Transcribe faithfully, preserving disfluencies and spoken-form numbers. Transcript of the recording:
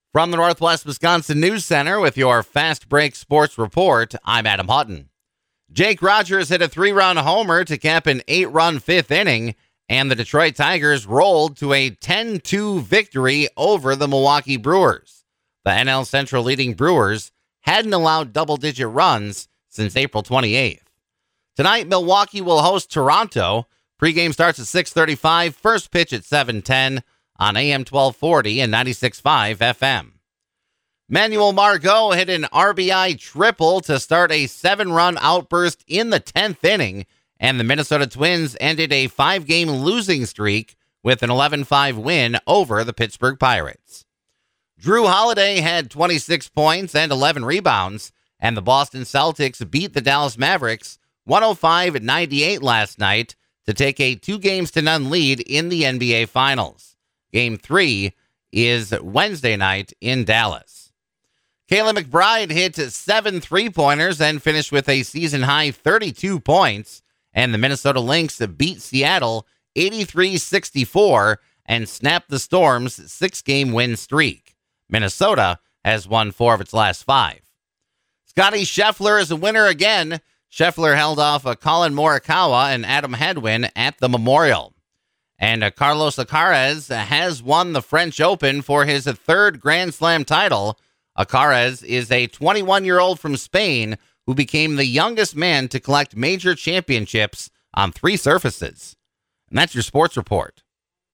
From the Northwest Wisconsin News Center with your Fast Break Sports Report, I'm Adam Hutton. Jake Rogers hit a three-run homer to cap an eight-run fifth inning, and the Detroit Tigers rolled to a ten two victory over the Milwaukee Brewers. The N L Central leading Brewers hadn't allowed double-digit runs since April twenty-eighth. Tonight, Milwaukee will host Toronto. Pregame starts at six thirty-five, first pitch at seven ten on A M twelve forty and ninety-six point five F M. Manuel Margot hit an R B I triple to start a seven-run outburst in the tenth inning, and the Minnesota Twins ended a five-game losing streak with an eleven five win over the Pittsburgh Pirates. Drew Holiday had twenty-six points and eleven rebounds, and the Boston Celtics beat the Dallas Mavericks one oh five ninety-eight last night to take a two games to none lead in the N B A Finals. Game three is Wednesday night in Dallas. Kayla McBride hit seven three-pointers and finished with a season-high thirty-two points, and the Minnesota Lynx beat Seattle eighty-three sixty-four and snapped the Storm's six-game win streak. Minnesota has won four of its last five. Scotty Scheffler is a winner again. Scheffler held off a Colin Morikawa and Adam Hadwin at the Memorial. And uh, Carlos Alcaraz has won the French Open for his third Grand Slam title. Alcaraz is a twenty-one-year-old from Spain who became the youngest man to collect major championships on three surfaces. And that's your sports report.